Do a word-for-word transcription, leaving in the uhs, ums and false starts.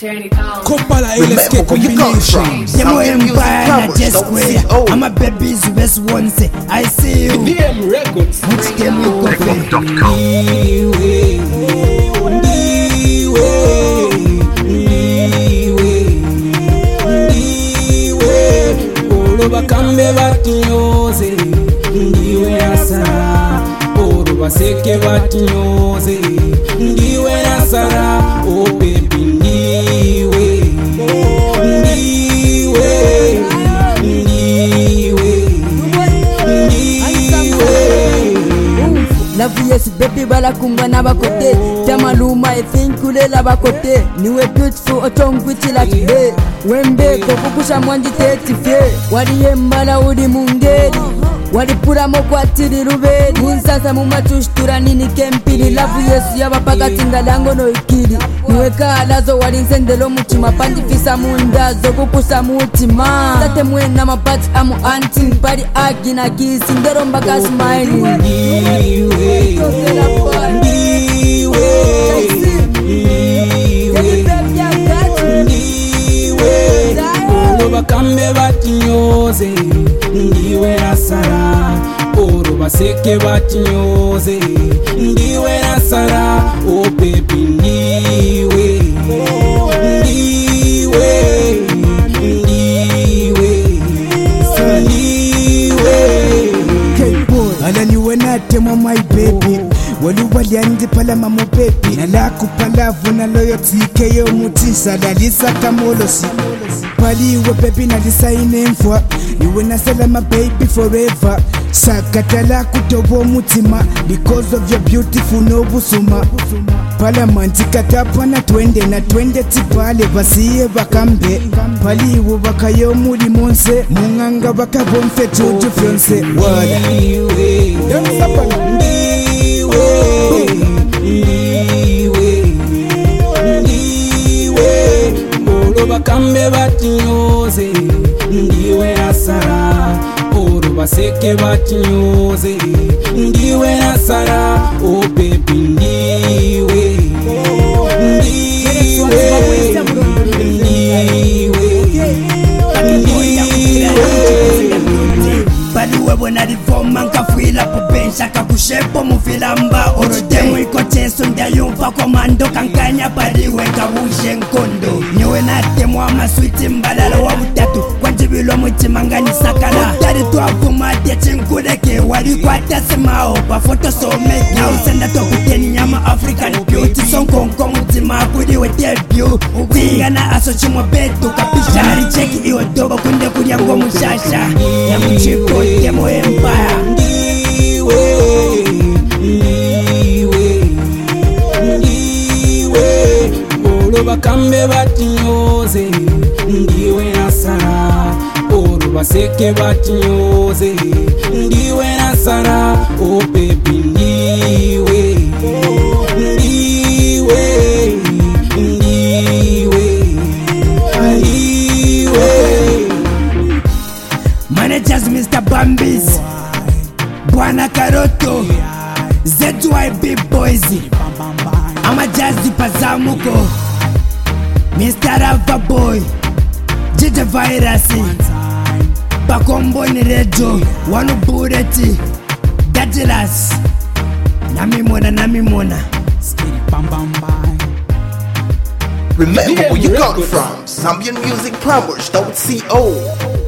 Kopala L S K combination. Demo Empire na J Square. I'm a baby's best one say I see you. D M Records. Much them you Bakambe batinyoze ndiwe asara oro baseke batinyoze ndiwe asara oh baby ndiwe ndiwe ndiwe ndiwe Love yes baby bala kumba na bakote Tamaluma I think kulela bakote Niwe beautiful otongwiti like be Wembe kokukusha mwanji tetifye Wadi yembala udi mungeri Wadi pura mokwatiri ruberi Unsasa mumatushtura nini kempili Love yes yaba paka tingalango no ikili Niwe kaalazo wadi nsendelo mutima Pandifisa mundazo kukusa mutima Tate mwena mapati amu anting Pari agi na kisi ndero mbaka smiling Ndiwe Ndiwe Bakambe batinyoze ndiwe asara oro baseke batinyoze ndiwe asara oh baby ndiwe ndiwe ndiwe ndiwe K-boy ala niwe natema my baby Waluwali andi pala mamu baby Nalaku palavu na loyalty keyo mutisa Dalisa kamolosi Paliwe baby nalisa inemfwa Niwe nasela my baby forever Sakatala kutobo mutima Because of your beautiful no busuma Pala mantikatapa na twende na twende tipale Basiye bakambe Paliwe bakayo muri monse Munganga bakabomfe tuju fionse Wala Ndiwe Ndiwe Ndiwe Oro bakambe batinyoze ndiwe asara oro baseke batinyoze ndiwe asara oh baby ndiwe ndiwe Baliwe bona rivoma nkafwila pobensha kakushepo mufilamba Orodemo iko cheso ndayumpa komando kankanya baliwe nkabushe nkondo Niwe natemwa maswiti mbalalo wa butatu Kwa njibilo mutima ngani sakala Utari tuwafumate chinkuleke wali kwa tasimao Pa foto someke Na usenda tokuteni nyama African beauty Sonkonko mutima kuliwe debut Ubiga na aso chumwa betu kapisha Hari cheki iwe dobo kunde kuriango mushasha Ya mchiko Demo Empire Ndiwe Ndiwe Ndiwe Oro bakambe batinyoze ndiwe asara oro baseke batinyoze ndiwe asara oh baby ndiwe ndiwe ndiwe ndiwe Managers Mister Bambis Bwana Karoto Z Y B Boys Ama Jazzy Pazamuko Mister Rava Boy Jija Virus Bakombo ni Rejo Wanu Bureti Dajilas Namimona Namimona Remember where you got from. Zambian Music Plumbers dot co